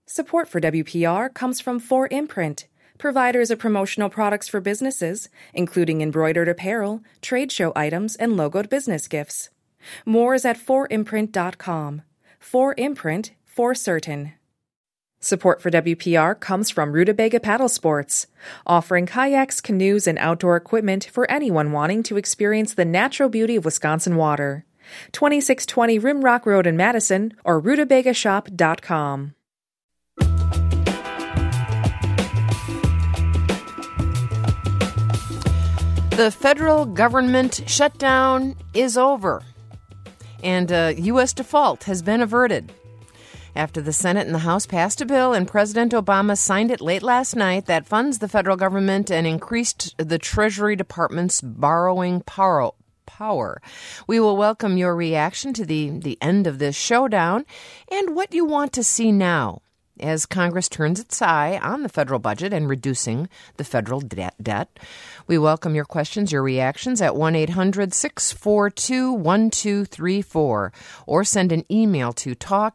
Support for WPR comes from 4imprint, providers of promotional products for businesses, including embroidered apparel, trade show items, and logoed business gifts. More is at 4imprint.com. 4imprint, for certain. Support for WPR comes from Rutabaga Paddle Sports, offering kayaks, canoes, and outdoor equipment for anyone wanting to experience the natural beauty of Wisconsin water. 2620 Rimrock Road in Madison or rutabagashop.com. The federal government shutdown is over, and U.S. default has been averted. After the Senate and the House passed a bill and President Obama signed it late last night that funds the federal government and increased the Treasury Department's borrowing power. We will welcome your reaction to the end of this showdown and what you want to see now as Congress turns its eye on the federal budget and reducing the federal debt. We welcome your questions, your reactions at 1-800-642-1234 or send an email to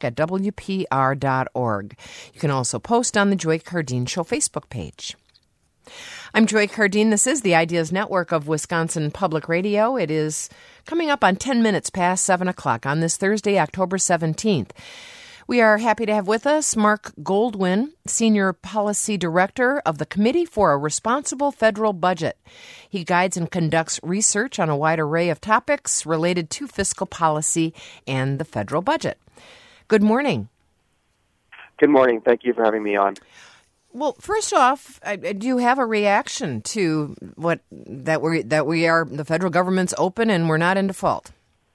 talk@wpr.org. You can also post on the Joy Cardeen Show Facebook page. I'm Joy Cardeen. This is the Ideas Network of Wisconsin Public Radio. It is coming up on 10 minutes past 7 o'clock on this Thursday, October 17th. We are happy to have with us Mark Goldwyn, Senior Policy Director of the Committee for a Responsible Federal Budget. He guides and conducts research on a wide array of topics related to fiscal policy and the federal budget. Good morning. Good morning. Thank you for having me on. Well, first off, do you have a reaction to that we are the federal government's open and we're not in default?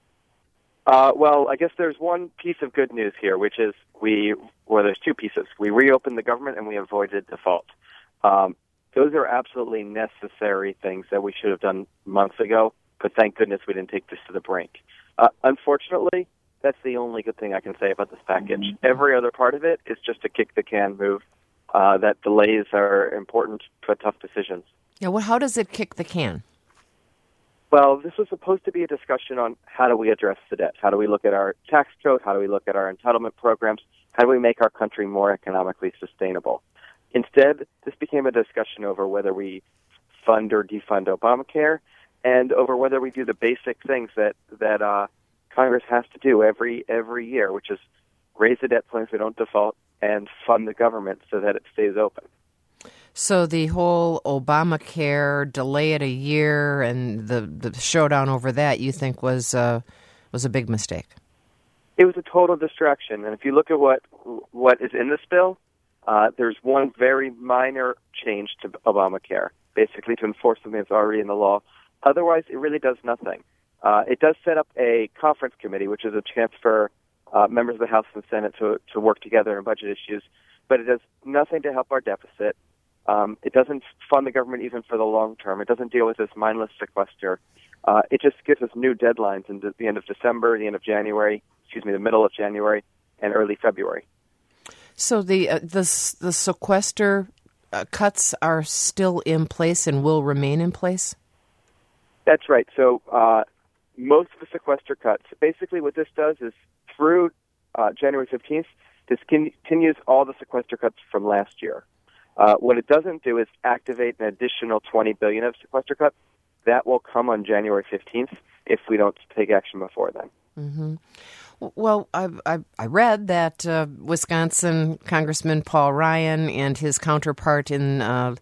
Well, I guess there's one piece of good news here, which is there's two pieces. We reopened the government and we avoided default. Those are absolutely necessary things that we should have done months ago, but thank goodness we didn't take this to the brink. Unfortunately, that's the only good thing I can say about this package. Every other part of it is just a kick the can move, that delays are important but tough decisions. Yeah, well, how does it kick the can? Well, this was supposed to be a discussion on how do we address the debt? How do we look at our tax code? How do we look at our entitlement programs? How do we make our country more economically sustainable? Instead, this became a discussion over whether we fund or defund Obamacare and over whether we do the basic things that Congress has to do every year, which is raise the debt so we don't default and fund the government so that it stays open. So the whole Obamacare, delay it a year, and the showdown over that, you think was a big mistake? It was a total distraction. And if you look at what is in this bill, there's one very minor change to Obamacare, basically to enforce something that's already in the law. Otherwise, it really does nothing. It does set up a conference committee, which is a chance for members of the House and Senate to work together on budget issues, but it does nothing to help our deficit. It doesn't fund the government even for the long term. It doesn't deal with this mindless sequester. It just gives us new deadlines into the end of December, the end of January, the middle of January, and early February. So the sequester cuts are still in place and will remain in place? That's right. So most of the sequester cuts, basically what this does is through January 15th, this continues all the sequester cuts from last year. What it doesn't do is activate an additional $20 billion of sequester cuts. That will come on January 15th if we don't take action before then. Mm-hmm. Well, I read that Wisconsin Congressman Paul Ryan and his counterpart in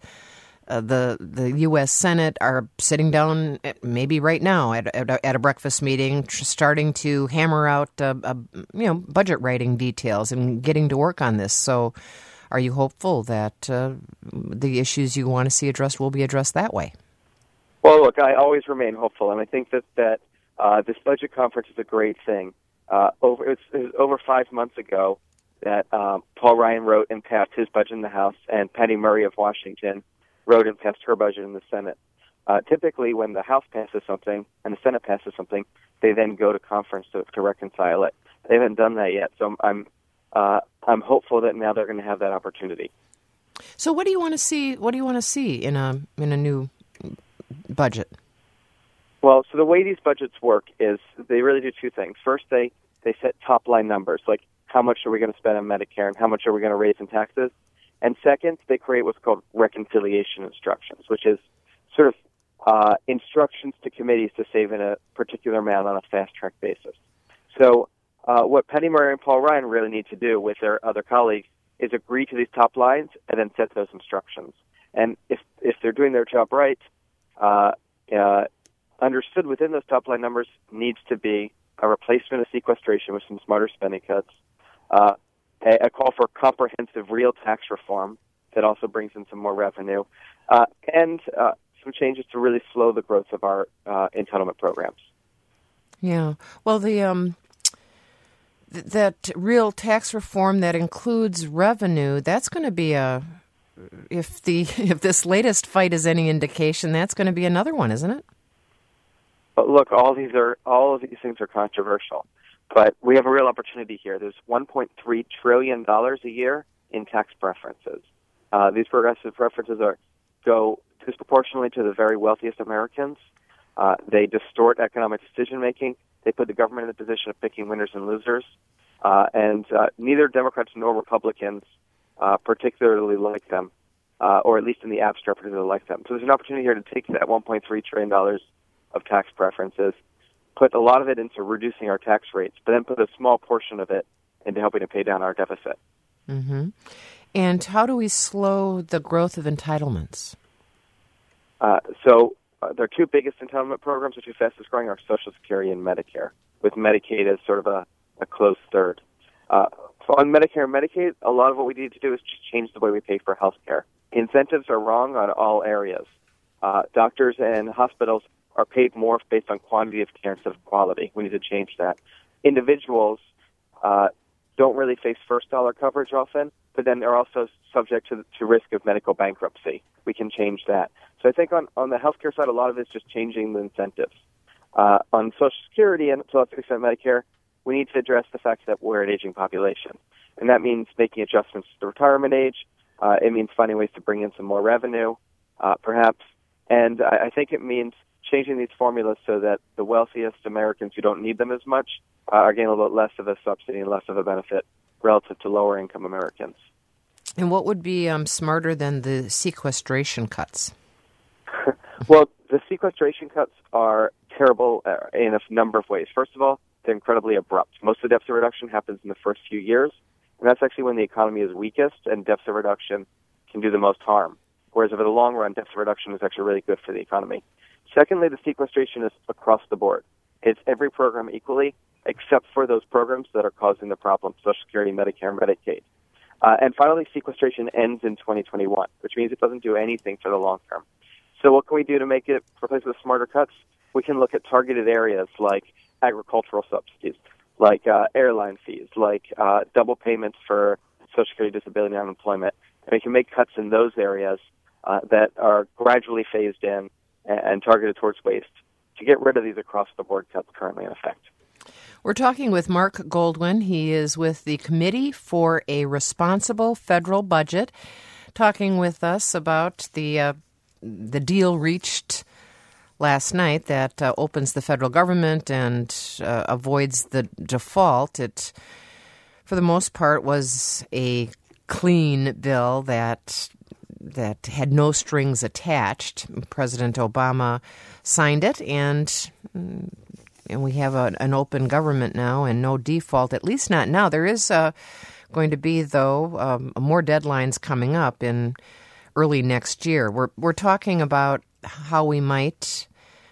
the U.S. Senate are sitting down maybe right now at a breakfast meeting, starting to hammer out budget writing details and getting to work on this. So are you hopeful that the issues you want to see addressed will be addressed that way? Well, look, I always remain hopeful, and I think that this budget conference is a great thing. It was over 5 months ago that Paul Ryan wrote and passed his budget in the House, and Patty Murray of Washington wrote and passed her budget in the Senate. Typically, when the House passes something and the Senate passes something, they then go to conference to reconcile it. They haven't done that yet, so I'm hopeful that now they're going to have that opportunity. So, what do you want to see? What do you want to see in a new budget? Well, so the way these budgets work is they really do two things. First, they set top line numbers. Like how much are we going to spend on Medicare and how much are we going to raise in taxes. And second, they create what's called reconciliation instructions, which is sort of instructions to committees to save in a particular amount on a fast-track basis. So what Penny Murray and Paul Ryan really need to do with their other colleagues is agree to these top lines and then set those instructions. And if they're doing their job right, understood within those top line numbers needs to be a replacement of sequestration with some smarter spending cuts, a call for comprehensive real tax reform that also brings in some more revenue, and some changes to really slow the growth of our entitlement programs. Yeah. Well, that real tax reform that includes revenue, that's going to be if this latest fight is any indication, that's going to be another one, isn't it? But look, all of these things are controversial, but we have a real opportunity here. There's $1.3 trillion a year in tax preferences. These progressive preferences go disproportionately to the very wealthiest Americans. They distort economic decision making. They put the government in the position of picking winners and losers, and neither Democrats nor Republicans particularly like them, or at least in the abstract particularly like them. So there's an opportunity here to take that $1.3 trillion of tax preferences, put a lot of it into reducing our tax rates, but then put a small portion of it into helping to pay down our deficit. Mm-hmm. And how do we slow the growth of entitlements? Their two biggest entitlement programs, the two fastest growing, are Social Security and Medicare, with Medicaid as sort of a close third. On Medicare and Medicaid, a lot of what we need to do is just change the way we pay for health care. Incentives are wrong on all areas. Doctors and hospitals are paid more based on quantity of care instead of quality. We need to change that. Individuals don't really face first-dollar coverage often, but then they're also subject to risk of medical bankruptcy. We can change that. So I think on the healthcare side, a lot of it is just changing the incentives. On Social Security and to a certain extent Medicare, we need to address the fact that we're an aging population. And that means making adjustments to the retirement age. It means finding ways to bring in some more revenue, perhaps. And I think it means changing these formulas so that the wealthiest Americans who don't need them as much are getting a little bit less of a subsidy and less of a benefit relative to lower-income Americans. And what would be smarter than the sequestration cuts? Well, the sequestration cuts are terrible in a number of ways. First of all, they're incredibly abrupt. Most of the deficit reduction happens in the first few years, and that's actually when the economy is weakest and deficit reduction can do the most harm. Whereas over the long run, deficit reduction is actually really good for the economy. Secondly, the sequestration is across the board. It's every program equally, except for those programs that are causing the problem, Social Security, Medicare, and Medicaid. And finally, sequestration ends in 2021, which means it doesn't do anything for the long term. So what can we do to make it replace with smarter cuts? We can look at targeted areas like agricultural subsidies, like airline fees, like double payments for Social Security, disability, and unemployment. And we can make cuts in those areas that are gradually phased in and targeted towards waste to get rid of these across-the-board cuts currently in effect. We're talking with Mark Goldwin. He is with the Committee for a Responsible Federal Budget, talking with us about the deal reached last night that opens the federal government and avoids the default. It, for the most part, was a clean bill that had no strings attached. President Obama signed it, and we have an open government now and no default, at least not now. There is going to be, though, more deadlines coming up in early next year. We're talking about how we might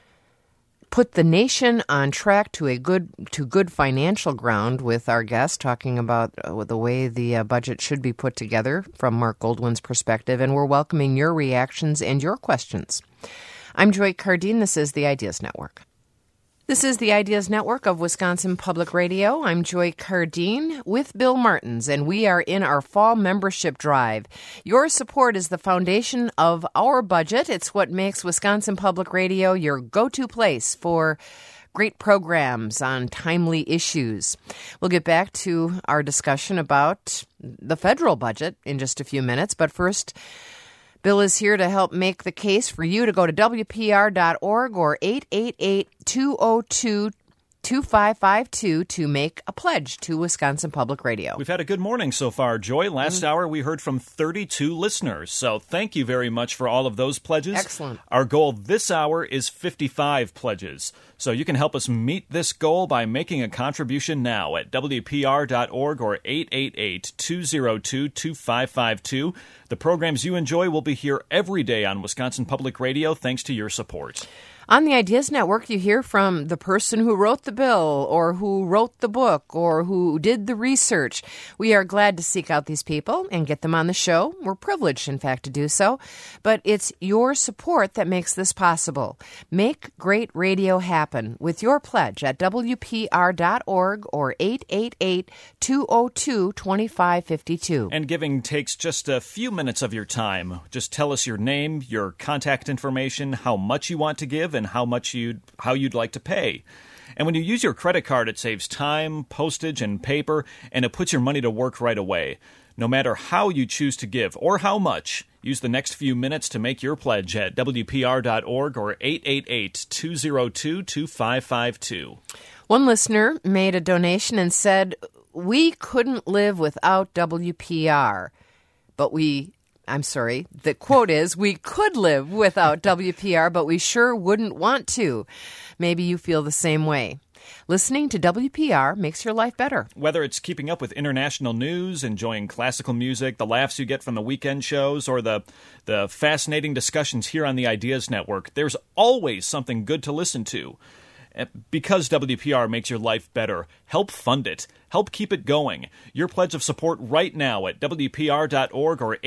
put the nation on track to good financial ground with our guest, talking about the way the budget should be put together from Mark Goldwin's perspective, and we're welcoming your reactions and your questions. I'm Joy Cardine. This is the Ideas Network. This is the Ideas Network of Wisconsin Public Radio. I'm Joy Cardine with Bill Martins, and we are in our fall membership drive. Your support is the foundation of our budget. It's what makes Wisconsin Public Radio your go-to place for great programs on timely issues. We'll get back to our discussion about the federal budget in just a few minutes, but first, Bill is here to help make the case for you to go to WPR.org or 888-202-2222 888-2552 to make a pledge to Wisconsin Public Radio. We've had a good morning so far, Joy. Last hour we heard from 32 listeners, so thank you very much for all of those pledges. Excellent. Our goal this hour is 55 pledges, so you can help us meet this goal by making a contribution now at WPR.org or 888-202-2552. The programs you enjoy will be here every day on Wisconsin Public Radio thanks to your support. On the Ideas Network, you hear from the person who wrote the bill or who wrote the book or who did the research. We are glad to seek out these people and get them on the show. We're privileged, in fact, to do so. But it's your support that makes this possible. Make great radio happen with your pledge at WPR.org or 888-202-2552. And giving takes just a few minutes of your time. Just tell us your name, your contact information, how much you want to give, and how you'd like to pay. And when you use your credit card, it saves time, postage, and paper, and it puts your money to work right away. No matter how you choose to give or how much, use the next few minutes to make your pledge at WPR.org or 888-202-2552. One listener made a donation and said, "We couldn't live without WPR, but the quote is, "We could live without WPR, but we sure wouldn't want to." Maybe you feel the same way. Listening to WPR makes your life better. Whether it's keeping up with international news, enjoying classical music, the laughs you get from the weekend shows, or the fascinating discussions here on the Ideas Network, there's always something good to listen to. Because WPR makes your life better, help fund it. Help keep it going. Your pledge of support right now at WPR.org or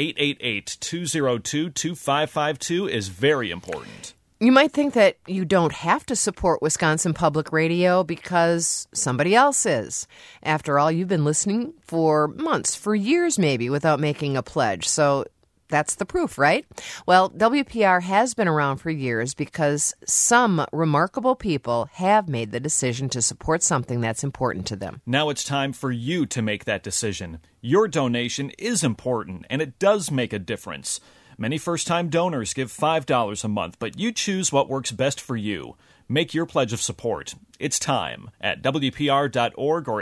888-202-2552 is very important. You might think that you don't have to support Wisconsin Public Radio because somebody else is. After all, you've been listening for months, for years maybe, without making a pledge. So that's the proof, right? Well, WPR has been around for years because some remarkable people have made the decision to support something that's important to them. Now it's time for you to make that decision. Your donation is important, and it does make a difference. Many first-time donors give $5 a month, but you choose what works best for you. Make your pledge of support. It's time at WPR.org or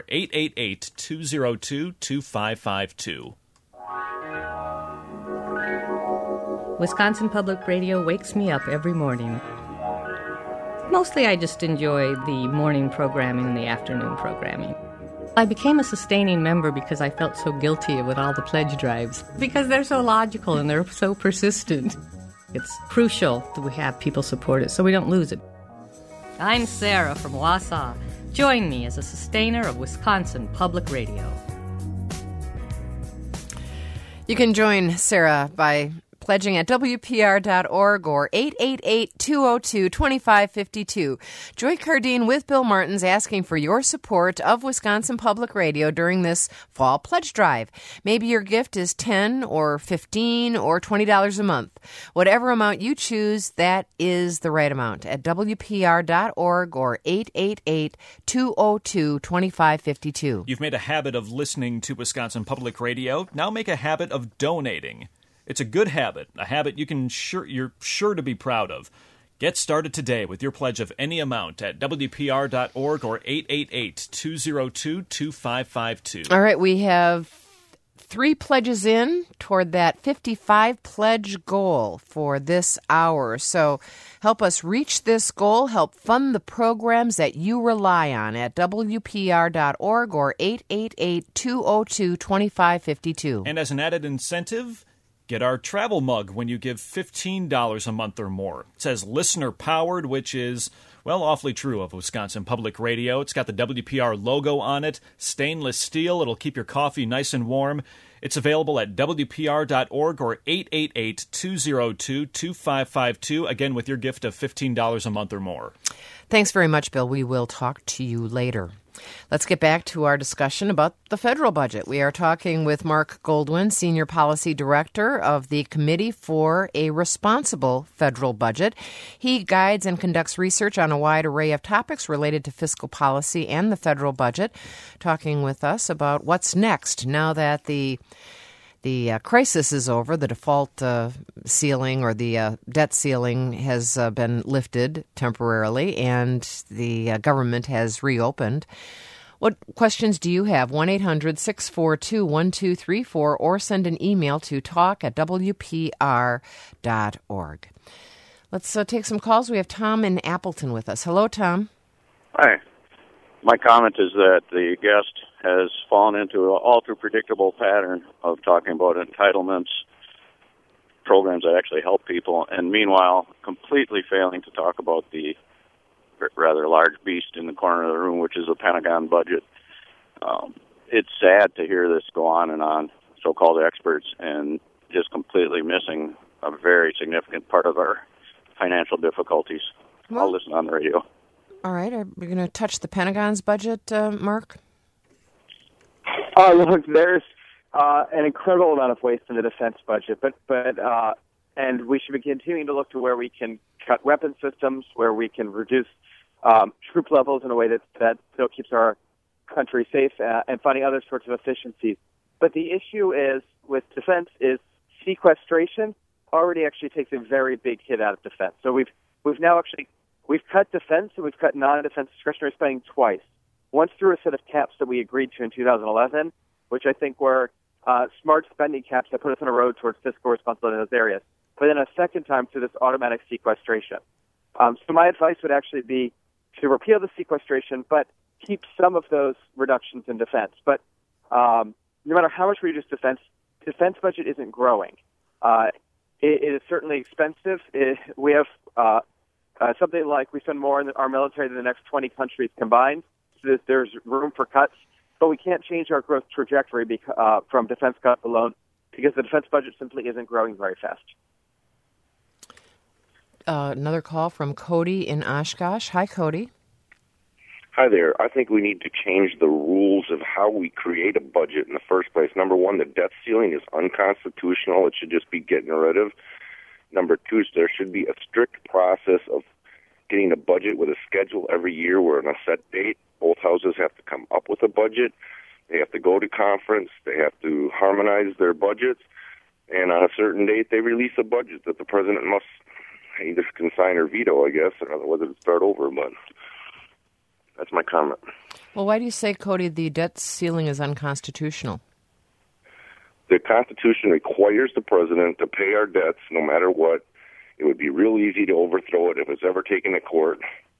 888-202-2552. Wisconsin Public Radio wakes me up every morning. Mostly I just enjoy the morning programming and the afternoon programming. I became a sustaining member because I felt so guilty with all the pledge drives, because they're so logical and they're so persistent. It's crucial that we have people support it so we don't lose it. I'm Sarah from Wausau. Join me as a sustainer of Wisconsin Public Radio. You can join Sarah by pledging at WPR.org or 888-202-2552. Joy Cardine with Bill Martins asking for your support of Wisconsin Public Radio during this fall pledge drive. Maybe your gift is $10 or $15 or $20 a month. Whatever amount you choose, that is the right amount at WPR.org or 888-202-2552. You've made a habit of listening to Wisconsin Public Radio. Now make a habit of donating. It's a good habit, a habit you're sure to be proud of. Get started today with your pledge of any amount at WPR.org or 888-202-2552. All right, we have 3 pledges in toward that 55 pledge goal for this hour. So help us reach this goal. Help fund the programs that you rely on at WPR.org or 888-202-2552. And as an added incentive, get our travel mug when you give $15 a month or more. It says listener-powered, which is, well, awfully true of Wisconsin Public Radio. It's got the WPR logo on it, stainless steel. It'll keep your coffee nice and warm. It's available at WPR.org or 888-202-2552, again, with your gift of $15 a month or more. Thanks very much, Bill. We will talk to you later. Let's get back to our discussion about the federal budget. We are talking with Mark Goldwyn, Senior Policy Director of the Committee for a Responsible Federal Budget. He guides and conducts research on a wide array of topics related to fiscal policy and the federal budget, talking with us about what's next now that the The crisis is over. The default ceiling or the debt ceiling has been lifted temporarily, and the government has reopened. What questions do you have? 1-800-642-1234 or send an email to talk@wpr.org. Let's take some calls. We have Tom in Appleton with us. Hello, Tom. Hi. My comment is that the guest has fallen into an all-too-predictable pattern of talking about entitlements, programs that actually help people, and meanwhile completely failing to talk about the rather large beast in the corner of the room, which is the Pentagon budget. It's sad to hear this go on, so-called experts, and just completely missing a very significant part of our financial difficulties. Well, I'll listen on the radio. All right. Are we going to touch the Pentagon's budget, Mark? Look, there's an incredible amount of waste in the defense budget, and we should be continuing to look to where we can cut weapon systems, where we can reduce troop levels in a way that still keeps our country safe, and finding other sorts of efficiencies. But the issue is with defense is sequestration already actually takes a very big hit out of defense. So we've cut defense and we've cut non-defense discretionary spending twice. Once through a set of caps that we agreed to in 2011, which I think were smart spending caps that put us on a road towards fiscal responsibility in those areas. But then a second time through this automatic sequestration. So my advice would actually be to repeal the sequestration, but keep some of those reductions in defense. But no matter how much we reduce defense budget isn't growing. It is certainly expensive. We have something like we spend more in our military than the next 20 countries combined. So there's room for cuts, but we can't change our growth trajectory from defense cuts alone because the defense budget simply isn't growing very fast. Another call from Cody in Oshkosh. Hi, Cody. Hi there. I think we need to change the rules of how we create a budget in the first place. Number one, the debt ceiling is unconstitutional. It should just be getting rid of. Number two, there should be a strict process of getting a budget with a schedule every year where on a set date, both houses have to come up with a budget. They have to go to conference. They have to harmonize their budgets. And on a certain date, they release a budget that the president must either consign or veto, I guess, or whether to start over. But that's my comment. Well, why do you say, Cody, the debt ceiling is unconstitutional? The Constitution requires the president to pay our debts no matter what. It would be real easy to overthrow it if it's ever taken to court.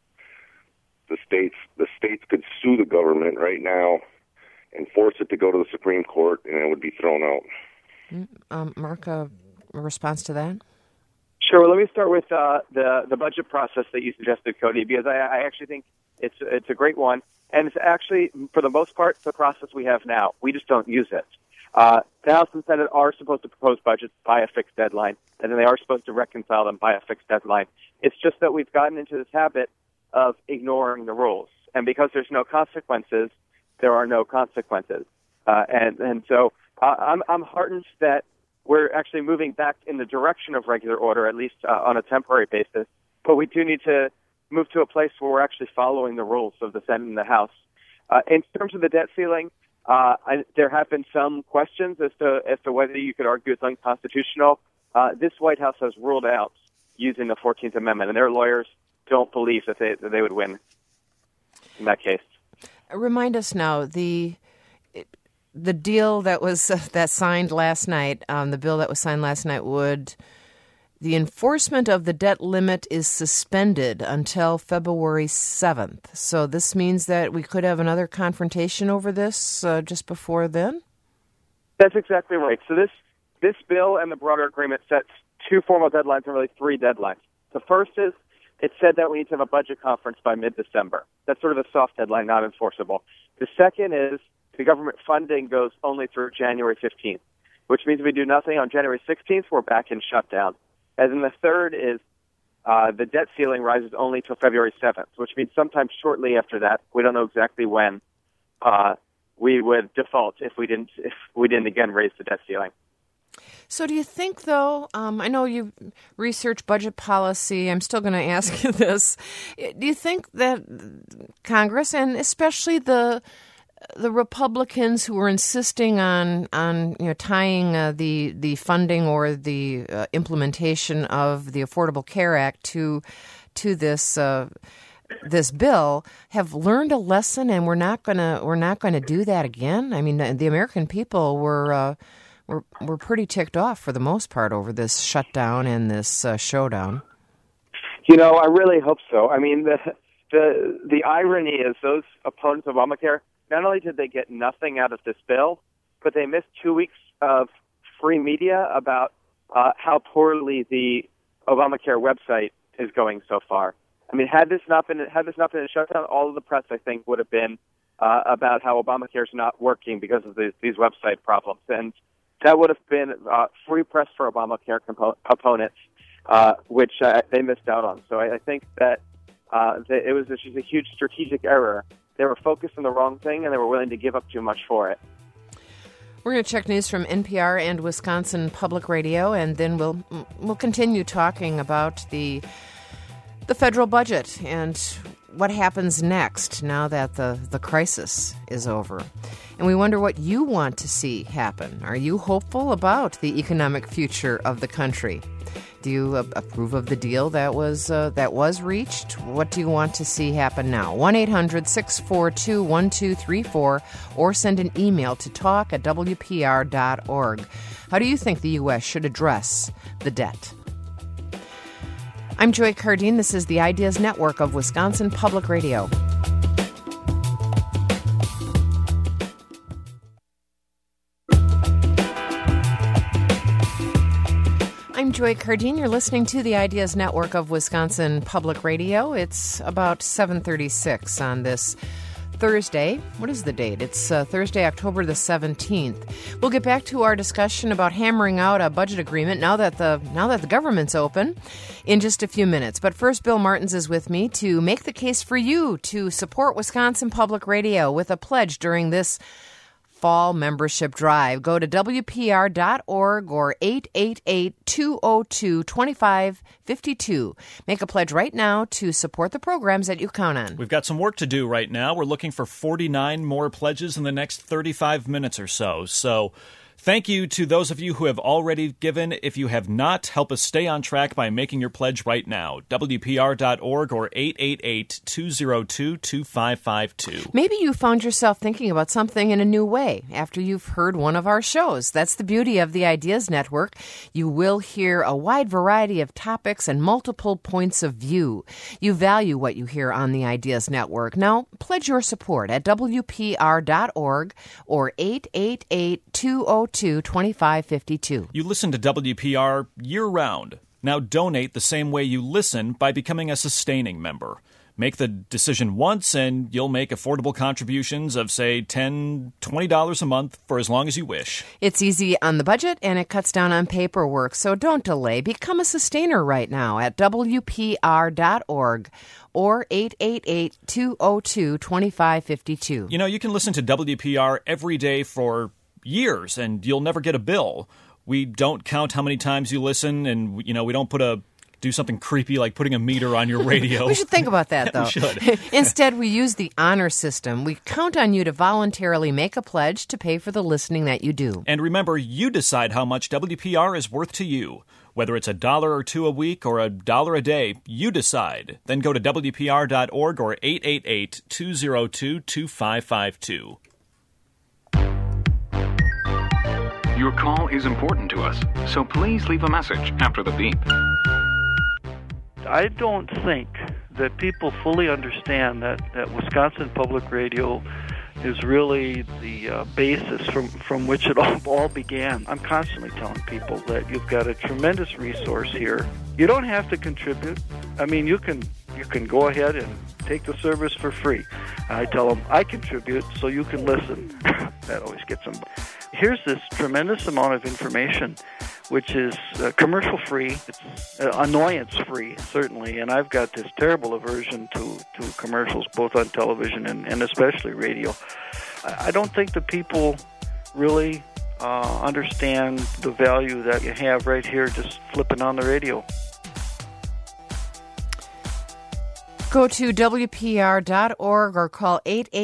The states could sue the government right now and force it to go to the Supreme Court, and it would be thrown out. Mark, a response to that? Sure. Well, let me start with the budget process that you suggested, Cody, because I actually think it's a great one, and it's actually, for the most part, the process we have now. We just don't use it. The House and Senate are supposed to propose budgets by a fixed deadline, and then they are supposed to reconcile them by a fixed deadline. It's just that we've gotten into this habit of ignoring the rules, and because there's no consequences, there are no consequences. And so I'm heartened that we're actually moving back in the direction of regular order, at least on a temporary basis. But we do need to move to a place where we're actually following the rules of the Senate and the House. In terms of the debt ceiling, there have been some questions as to whether you could argue it's unconstitutional. This White House has ruled out using the 14th Amendment, and their lawyers don't believe that they would win in that case. Remind us now, the deal that was that signed last night, the bill that was signed last night, the enforcement of the debt limit is suspended until February 7th. So this means that we could have another confrontation over this just before then? That's exactly right. So this bill and the broader agreement sets two formal deadlines and really three deadlines. The first is it said that we need to have a budget conference by mid-December. That's sort of a soft deadline, not enforceable. The second is the government funding goes only through January 15th, which means if we do nothing on January 16th, we're back in shutdown. And then the third is the debt ceiling rises only till February 7th, which means sometime shortly after that, we don't know exactly when, we would default if we didn't again raise the debt ceiling. So do you think, though, I know you research budget policy, I'm still going to ask you this, do you think that Congress, and especially the the Republicans who were insisting on tying the funding or the implementation of the Affordable Care Act to this bill have learned a lesson, and we're not gonna do that again? I mean, the American people were pretty ticked off for the most part over this shutdown and this showdown. I really hope so. I mean, the irony is those opponents of Obamacare, not only did they get nothing out of this bill, but they missed 2 weeks of free media about how poorly the Obamacare website is going so far. I mean, had this not been a shutdown, all of the press, I think, would have been about how Obamacare is not working because of these website problems, and that would have been free press for Obamacare opponents, which they missed out on. So I think that it was just a huge strategic error. They were focused on the wrong thing, and they were willing to give up too much for it. We're going to check news from NPR and Wisconsin Public Radio, and then we'll continue talking about the federal budget and what happens next now that the crisis is over. And we wonder what you want to see happen. Are you hopeful about the economic future of the country? Do you approve of the deal that was reached? What do you want to see happen now? 1-800-642-1234 or send an email to talk@wpr.org. How do you think the U.S. should address the debt? I'm Joy Cardine. This is the Ideas Network of Wisconsin Public Radio. I'm Joy Cardine. You're listening to the Ideas Network of Wisconsin Public Radio. It's about 7:36 on this Thursday. What is the date? It's Thursday, October the 17th. We'll get back to our discussion about hammering out a budget agreement now that the government's open in just a few minutes. But first, Bill Martins is with me to make the case for you to support Wisconsin Public Radio with a pledge during this fall membership drive. Go to WPR.org or 888-202-2552. Make a pledge right now to support the programs that you count on. We've got some work to do right now. We're looking for 49 more pledges in the next 35 minutes or so. So thank you to those of you who have already given. If you have not, help us stay on track by making your pledge right now. WPR.org or 888-202-2552. Maybe you found yourself thinking about something in a new way after you've heard one of our shows. That's the beauty of the Ideas Network. You will hear a wide variety of topics and multiple points of view. You value what you hear on the Ideas Network. Now, pledge your support at WPR.org or 888-202-2552. You listen to WPR year-round. Now donate the same way you listen by becoming a sustaining member. Make the decision once and you'll make affordable contributions of, say, $10, $20 a month for as long as you wish. It's easy on the budget and it cuts down on paperwork, so don't delay. Become a sustainer right now at WPR.org or 888-202-2552. You know, you can listen to WPR every day for years and you'll never get a bill. We don't count how many times you listen, and we don't do something creepy like putting a meter on your radio. We should think about that, though. We should. Instead, we use the honor system. We count on you to voluntarily make a pledge to pay for the listening that you do. And remember, you decide how much WPR is worth to you. Whether it's $1 or $2 a week or $1 a day, you decide. Then go to WPR.org or 888-202-2552. Your call is important to us, so please leave a message after the beep. I don't think that people fully understand that Wisconsin Public Radio is really the basis from which it all began. I'm constantly telling people that you've got a tremendous resource here. You don't have to contribute. I mean, you can go ahead and take the service for free. I tell them, I contribute so you can listen. That always gets them. Here's this tremendous amount of information, which is commercial-free. It's annoyance-free, certainly, and I've got this terrible aversion to commercials, both on television and especially radio. I don't think the people really understand the value that you have right here just flipping on the radio. Go to WPR.org or call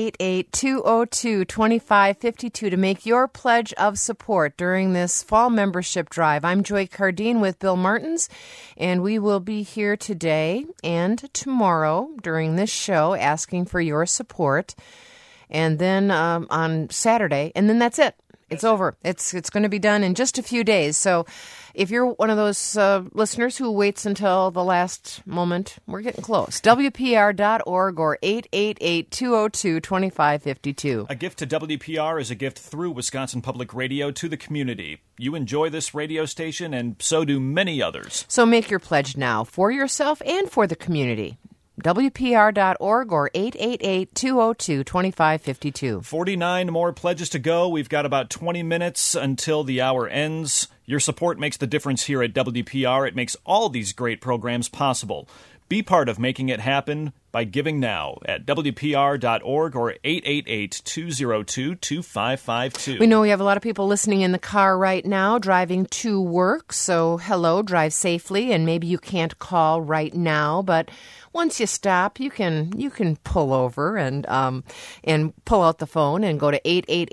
888-202-2552 to make your pledge of support during this fall membership drive. I'm Joy Cardine with Bill Martins, and we will be here today and tomorrow during this show asking for your support. And then on Saturday, and then that's it. It's over. It's going to be done in just a few days. So if you're one of those listeners who waits until the last moment, we're getting close. WPR.org or 888-202-2552. A gift to WPR is a gift through Wisconsin Public Radio to the community. You enjoy this radio station, and so do many others. So make your pledge now for yourself and for the community. WPR.org or 888-202-2552. 49 more pledges to go. We've got about 20 minutes until the hour ends. Your support makes the difference here at WPR. It makes all these great programs possible. Be part of making it happen by giving now at WPR.org or 888-202-2552. We know we have a lot of people listening in the car right now, driving to work. So hello, drive safely, and maybe you can't call right now, but once you stop, you can pull over and pull out the phone and go to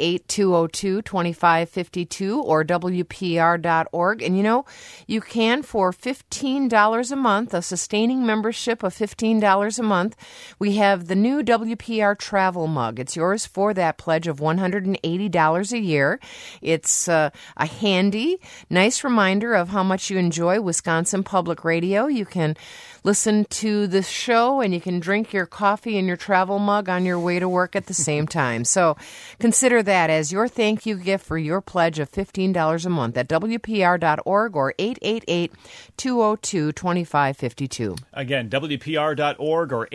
888-202-2552 or WPR.org. And you can for $15 a month, a sustaining membership of $15 a month. We have the new WPR travel mug. It's yours for that pledge of $180 a year. It's a handy, nice reminder of how much you enjoy Wisconsin Public Radio. You can listen to the show and you can drink your coffee in your travel mug on your way to work at the same time. So consider that as your thank you gift for your pledge of $15 a month at WPR.org or 888-202-2552. Again, WPR.org or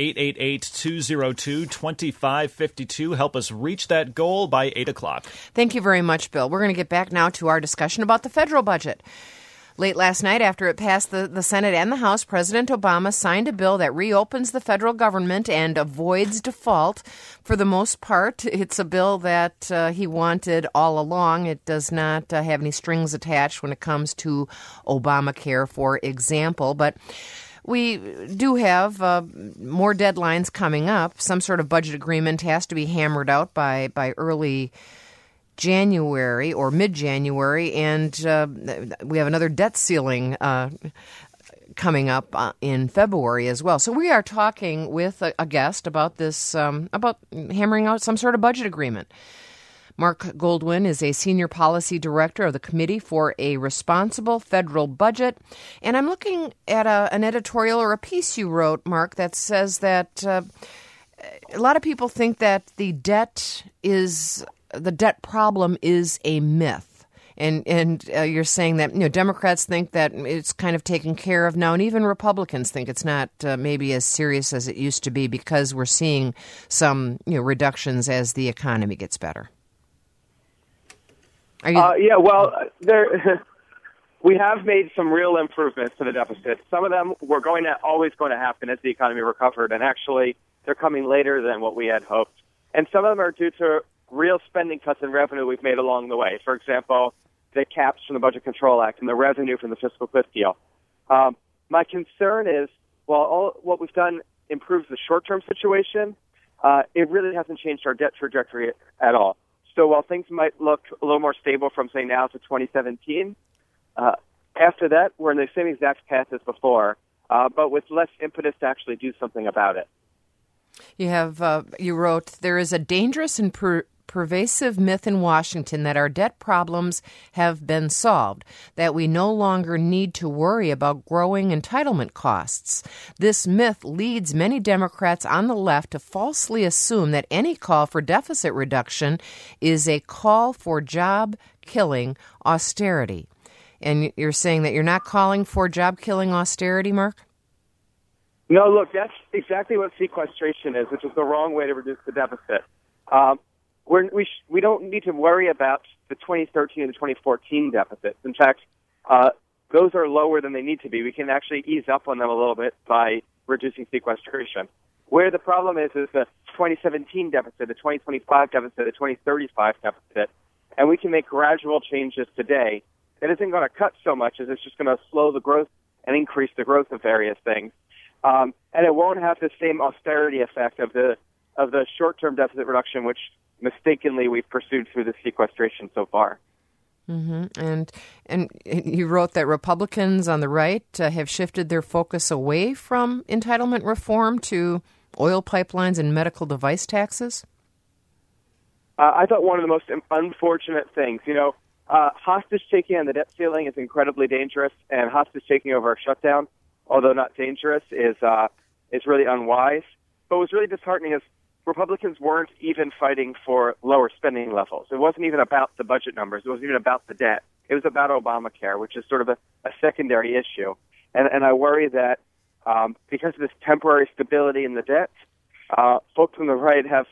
888-202-2552. Help us reach that goal by 8 o'clock. Thank you very much, Bill. We're going to get back now to our discussion about the federal budget. Late last night, after it passed the Senate and the House, President Obama signed a bill that reopens the federal government and avoids default. For the most part, it's a bill that he wanted all along. It does not have any strings attached when it comes to Obamacare, for example. But we do have more deadlines coming up. Some sort of budget agreement has to be hammered out by early January or mid-January, and we have another debt ceiling coming up in February as well. So we are talking with a guest about this, about hammering out some sort of budget agreement. Mark Goldwyn is a senior policy director of the Committee for a Responsible Federal Budget. And I'm looking at an editorial or a piece you wrote, Mark, that says that a lot of people think that the debt problem is a myth. And you're saying that Democrats think that it's kind of taken care of now, and even Republicans think it's not maybe as serious as it used to be because we're seeing some reductions as the economy gets better. Are you? We have made some real improvements to the deficit. Some of them were always going to happen as the economy recovered, and actually they're coming later than what we had hoped. And some of them are due to real spending cuts in revenue we've made along the way. For example, the caps from the Budget Control Act and the revenue from the fiscal cliff deal. My concern is, while all what we've done improves the short-term situation, it really hasn't changed our debt trajectory at all. So while things might look a little more stable from, say, now to 2017, after that, we're in the same exact path as before, but with less impetus to actually do something about it. You wrote, there is a dangerous and pervasive myth in Washington that our debt problems have been solved, that we no longer need to worry about growing entitlement costs. This myth leads many Democrats on the left to falsely assume that any call for deficit reduction is a call for job-killing austerity. And you're saying that you're not calling for job-killing austerity, Mark? No, look, that's exactly what sequestration is, which is the wrong way to reduce the deficit. We don't need to worry about the 2013 and the 2014 deficits. In fact, those are lower than they need to be. We can actually ease up on them a little bit by reducing sequestration. Where the problem is the 2017 deficit, the 2025 deficit, the 2035 deficit, and we can make gradual changes today. It isn't going to cut so much as it's just going to slow the growth and increase the growth of various things. and it won't have the same austerity effect of the short-term deficit reduction, which mistakenly we've pursued through the sequestration so far. Mm-hmm. And you wrote that Republicans on the right have shifted their focus away from entitlement reform to oil pipelines and medical device taxes. I thought one of the most unfortunate things, hostage-taking on the debt ceiling is incredibly dangerous, and hostage-taking over a shutdown, although not dangerous, is really unwise. But what was really disheartening is Republicans weren't even fighting for lower spending levels. It wasn't even about the budget numbers. It wasn't even about the debt. It was about Obamacare, which is sort of a secondary issue. And I worry that because of this temporary stability in the debt, folks on the right have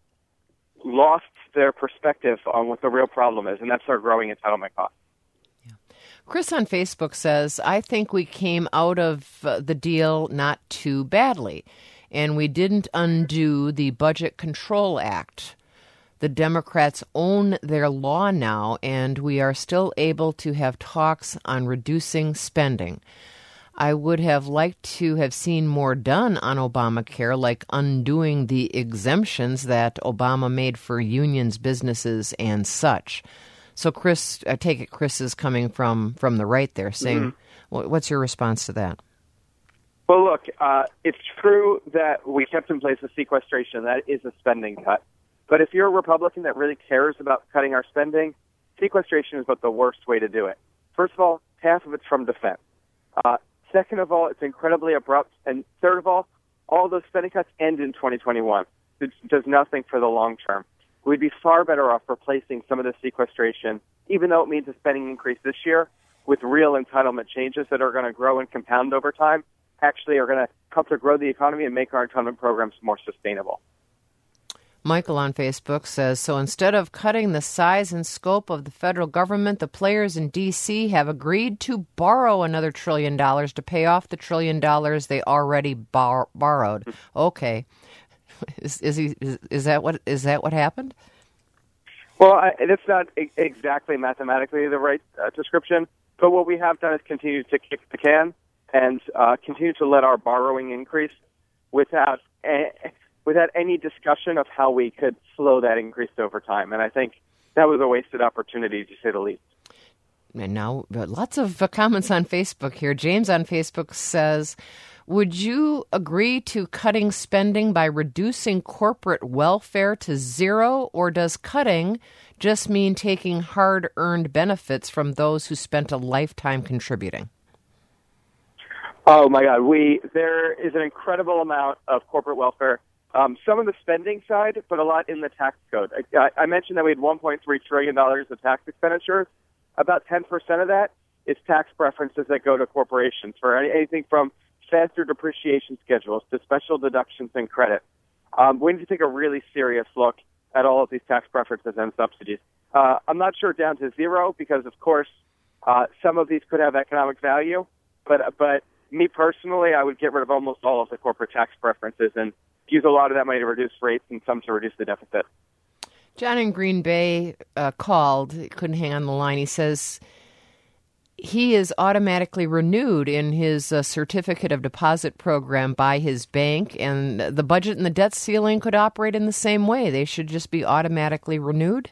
lost their perspective on what the real problem is, and that's our growing entitlement costs. Chris on Facebook says, I think we came out of the deal not too badly, and we didn't undo the Budget Control Act. The Democrats own their law now, and we are still able to have talks on reducing spending. I would have liked to have seen more done on Obamacare, like undoing the exemptions that Obama made for unions, businesses, and such. So, Chris, I take it Chris is coming from the right there, saying, what's your response to that? Well, look, it's true that we kept in place a sequestration. That is a spending cut. But if you're a Republican that really cares about cutting our spending, sequestration is about the worst way to do it. First of all, half of it's from defense. Second of all, it's incredibly abrupt. And third of all those spending cuts end in 2021. It does nothing for the long term. We'd be far better off replacing some of the sequestration, even though it means a spending increase this year, with real entitlement changes that are going to grow and compound over time, actually are going to help to grow the economy and make our entitlement programs more sustainable. Michael on Facebook says, so instead of cutting the size and scope of the federal government, the players in D.C. have agreed to borrow another $1 trillion to pay off the $1 trillion they already borrowed. Okay. Is that what happened? Well, it's not exactly mathematically the right description, but what we have done is continue to kick the can and continue to let our borrowing increase without any discussion of how we could slow that increase over time. And I think that was a wasted opportunity, to say the least. And now, lots of comments on Facebook here. James on Facebook says, would you agree to cutting spending by reducing corporate welfare to zero, or does cutting just mean taking hard-earned benefits from those who spent a lifetime contributing? Oh, my God. There is an incredible amount of corporate welfare. Some of the spending side, but a lot in the tax code. I mentioned that we had $1.3 trillion of tax expenditures. About 10% of that is tax preferences that go to corporations for anything from faster depreciation schedules to special deductions and credit. We need to take a really serious look at all of these tax preferences and subsidies. I'm not sure down to zero because, of course, some of these could have economic value, but me personally, I would get rid of almost all of the corporate tax preferences and use a lot of that money to reduce rates and some to reduce the deficit. John in Green Bay called, couldn't hang on the line. He says he is automatically renewed in his certificate of deposit program by his bank, and the budget and the debt ceiling could operate in the same way. They should just be automatically renewed?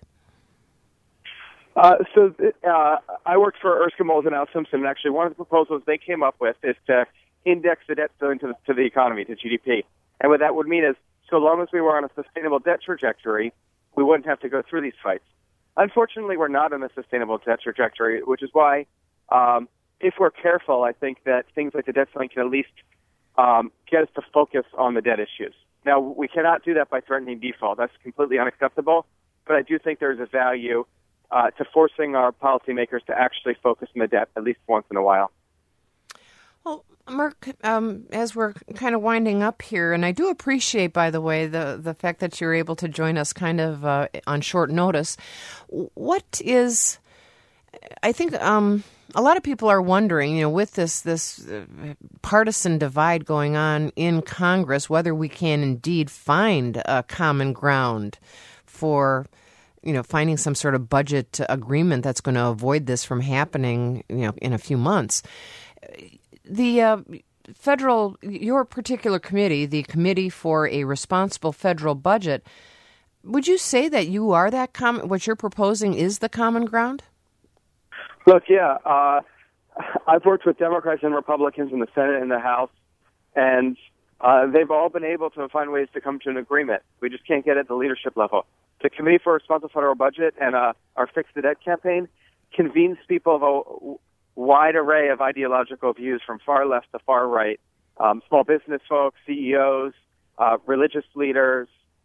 I worked for Erskine Moles and Al Simpson, and actually one of the proposals they came up with is to index the debt ceiling to the economy, to GDP. And what that would mean is, so long as we were on a sustainable debt trajectory, we wouldn't have to go through these fights. Unfortunately, we're not on a sustainable debt trajectory, which is why, if we're careful, I think that things like the debt ceiling can at least get us to focus on the debt issues. Now, we cannot do that by threatening default. That's completely unacceptable. But I do think there's a value to forcing our policymakers to actually focus on the debt at least once in a while. Well, Mark, as we're kind of winding up here, and I do appreciate, by the way, the fact that you're able to join us kind of on short notice. What is, I think a lot of people are wondering, with this partisan divide going on in Congress, whether we can indeed find a common ground for finding some sort of budget agreement that's going to avoid this from happening, in a few months. The your particular committee, the Committee for a Responsible Federal Budget, would you say that you are that what you're proposing is the common ground? Look, yeah, I've worked with Democrats and Republicans in the Senate and the House, and they've all been able to find ways to come to an agreement. We just can't get at the leadership level. The Committee for a Responsible Federal Budget and our Fix the Debt campaign convenes people of a wide array of ideological views from far left to far right, small business folks, CEOs, religious leaders,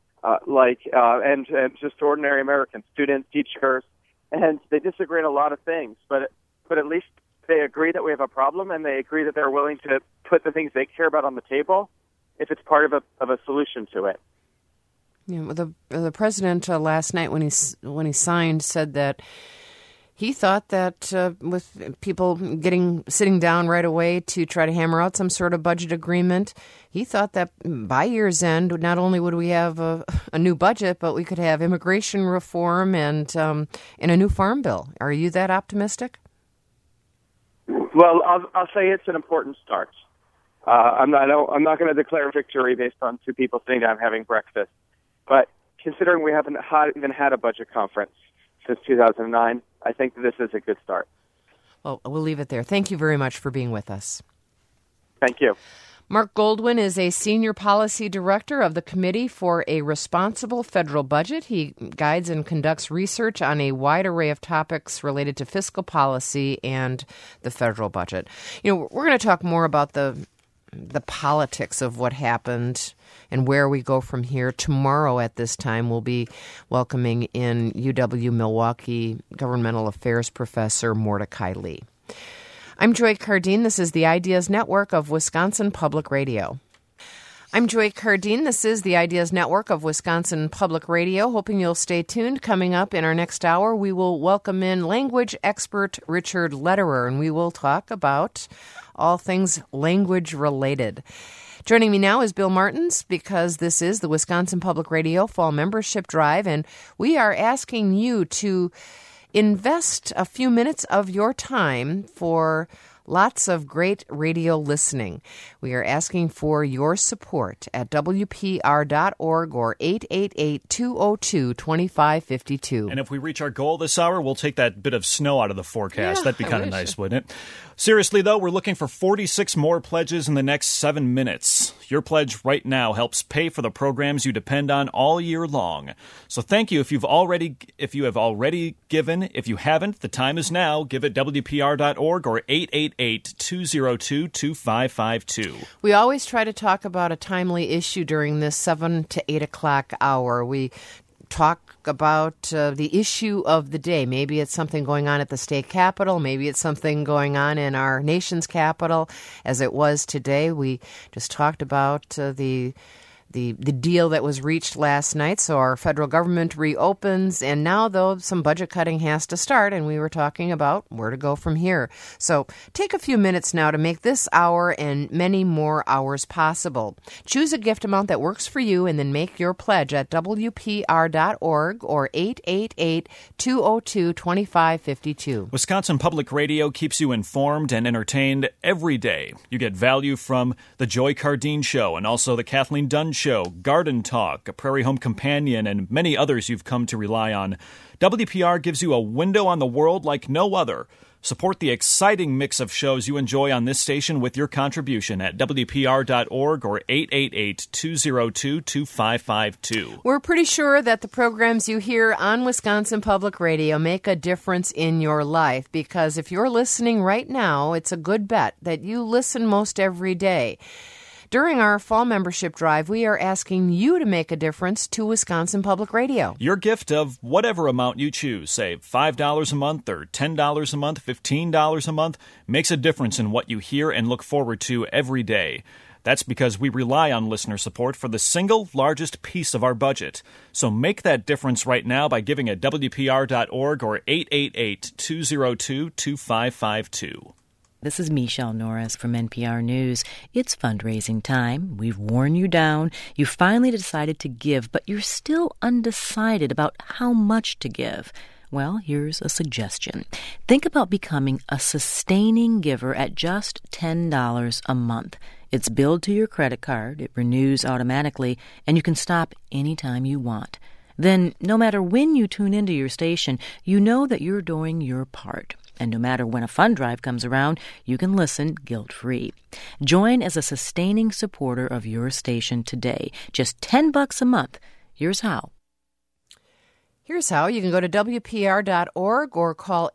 and just ordinary Americans, students, teachers, and they disagree on a lot of things, but at least they agree that we have a problem, and they agree that they're willing to put the things they care about on the table if it's part of a solution to it. Yeah, the president last night when he signed said that he thought that with people sitting down right away to try to hammer out some sort of budget agreement, he thought that by year's end, not only would we have a new budget, but we could have immigration reform and a new farm bill. Are you that optimistic? Well, I'll say it's an important start. I'm not going to declare victory based on two people sitting down having breakfast, but considering we haven't even had a budget conference since 2009, I think this is a good start. Well, we'll leave it there. Thank you very much for being with us. Thank you. Mark Goldwyn is a senior policy director of the Committee for a Responsible Federal Budget. He guides and conducts research on a wide array of topics related to fiscal policy and the federal budget. We're going to talk more about the politics of what happened and where we go from here. Tomorrow at this time, we'll be welcoming in UW-Milwaukee Governmental Affairs Professor Mordecai Lee. I'm Joy Cardine. This is the Ideas Network of Wisconsin Public Radio. Hoping you'll stay tuned. Coming up in our next hour, we will welcome in language expert Richard Lederer, and we will talk about all things language related. Joining me now is Bill Martins, because this is the Wisconsin Public Radio Fall Membership Drive, and we are asking you to invest a few minutes of your time for lots of great radio listening. We are asking for your support at WPR.org or 888-202-2552. And if we reach our goal this hour, we'll take that bit of snow out of the forecast. That'd be kind of nice, wouldn't it? Seriously, though, we're looking for 46 more pledges in the next 7 minutes. Your pledge right now helps pay for the programs you depend on all year long. So thank you if you have already given. If you haven't, the time is now. Give at WPR.org or 888-202-2552. We always try to talk about a timely issue during this 7 to 8 o'clock hour. We talk about the issue of the day. Maybe it's something going on at the state capitol. Maybe it's something going on in our nation's capital, as it was today. We just talked about the deal that was reached last night. So our federal government reopens, and now, though, some budget cutting has to start, and we were talking about where to go from here. So take a few minutes now to make this hour and many more hours possible. Choose a gift amount that works for you, and then make your pledge at WPR.org or 888-202-2552. Wisconsin Public Radio keeps you informed and entertained every day. You get value from The Joy Cardine Show and also The Kathleen Dunn Show, Garden Talk, A Prairie Home Companion, and many others you've come to rely on. WPR gives you a window on the world like no other. Support the exciting mix of shows you enjoy on this station with your contribution at WPR.org or 888-202-2552. We're pretty sure that the programs you hear on Wisconsin Public Radio make a difference in your life, because if you're listening right now, it's a good bet that you listen most every day. During our fall membership drive, we are asking you to make a difference to Wisconsin Public Radio. Your gift of whatever amount you choose, say $5 a month or $10 a month, $15 a month, makes a difference in what you hear and look forward to every day. That's because we rely on listener support for the single largest piece of our budget. So make that difference right now by giving at WPR.org or 888-202-2552. This is Michelle Norris from NPR News. It's fundraising time. We've worn you down. You finally decided to give, but you're still undecided about how much to give. Well, here's a suggestion. Think about becoming a sustaining giver at just $10 a month. It's billed to your credit card, it renews automatically, and you can stop anytime you want. Then, no matter when you tune into your station, you know that you're doing your part. And no matter when a fund drive comes around, you can listen guilt-free. Join as a sustaining supporter of your station today. Just $10 a month. Here's how. Here's how. You can go to WPR.org or call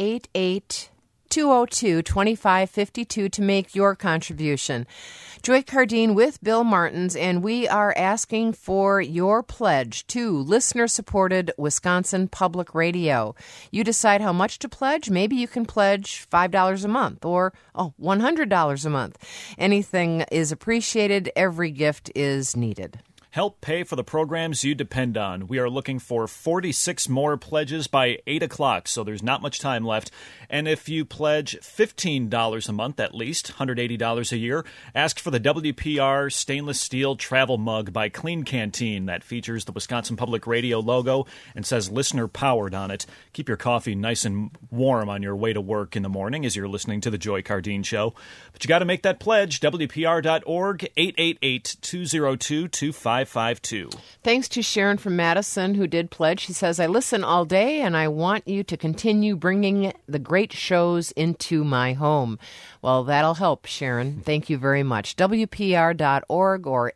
888-202-2552 to make your contribution. Joy Cardine with Bill Martins, and we are asking for your pledge to listener-supported Wisconsin Public Radio. You decide how much to pledge. Maybe you can pledge $5 a month or $100 a month. Anything is appreciated. Every gift is needed. Help pay for the programs you depend on. We are looking for 46 more pledges by 8 o'clock, so there's not much time left. And if you pledge $15 a month at least, $180 a year, ask for the WPR stainless steel travel mug by Clean Canteen that features the Wisconsin Public Radio logo and says listener powered on it. Keep your coffee nice and warm on your way to work in the morning as you're listening to the Joy Cardine Show. But you got to make that pledge. WPR.org, 888-202-2552. Thanks to Sharon from Madison who did pledge. She says, I listen all day and I want you to continue bringing the great shows into my home. Well, that'll help, Sharon. Thank you very much. WPR.org or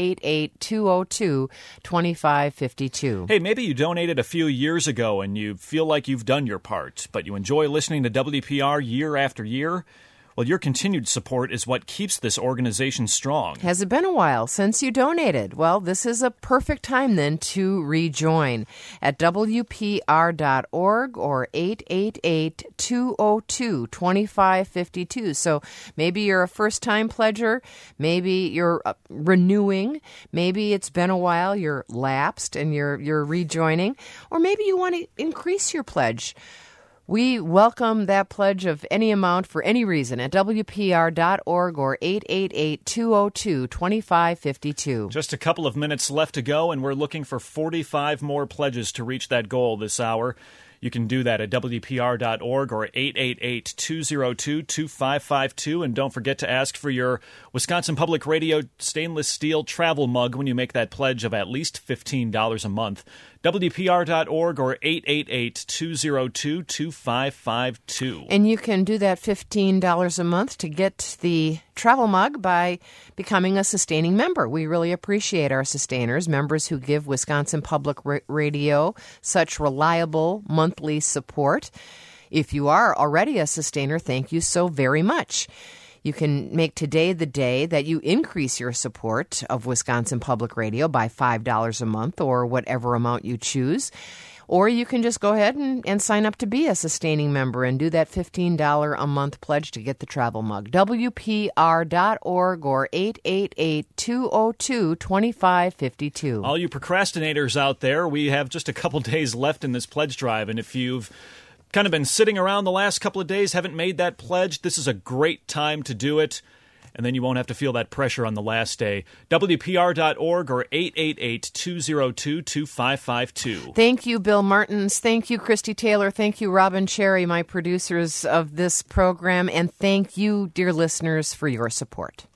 888-202-2552. Hey, maybe you donated a few years ago and you feel like you've done your part, but you enjoy listening to WPR year after year. Well, your continued support is what keeps this organization strong. Has it been a while since you donated? Well, this is a perfect time then to rejoin at WPR.org or 888-202-2552. So maybe you're a first-time pledger, maybe you're renewing, maybe it's been a while, you're lapsed and you're rejoining, or maybe you want to increase your pledge. We welcome that pledge of any amount for any reason at WPR.org or 888-202-2552. Just a couple of minutes left to go, and we're looking for 45 more pledges to reach that goal this hour. You can do that at WPR.org or 888-202-2552. And don't forget to ask for your Wisconsin Public Radio stainless steel travel mug when you make that pledge of at least $15 a month. WPR.org or 888-202-2552. And you can do that $15 a month to get the travel mug by becoming a sustaining member. We really appreciate our sustainers, members who give Wisconsin Public Radio such reliable monthly support. If you are already a sustainer, thank you so very much. You can make today the day that you increase your support of Wisconsin Public Radio by $5 a month or whatever amount you choose. Or you can just go ahead and sign up to be a sustaining member and do that $15 a month pledge to get the travel mug. WPR.org or 888-202-2552. All you procrastinators out there, we have just a couple days left in this pledge drive, and if you've kind of been sitting around the last couple of days, haven't made that pledge, this is a great time to do it. And then you won't have to feel that pressure on the last day. WPR.org or 888-202-2552. Thank you, Bill Martins. Thank you, Christy Taylor. Thank you, Robin Cherry, my producers of this program. And thank you, dear listeners, for your support.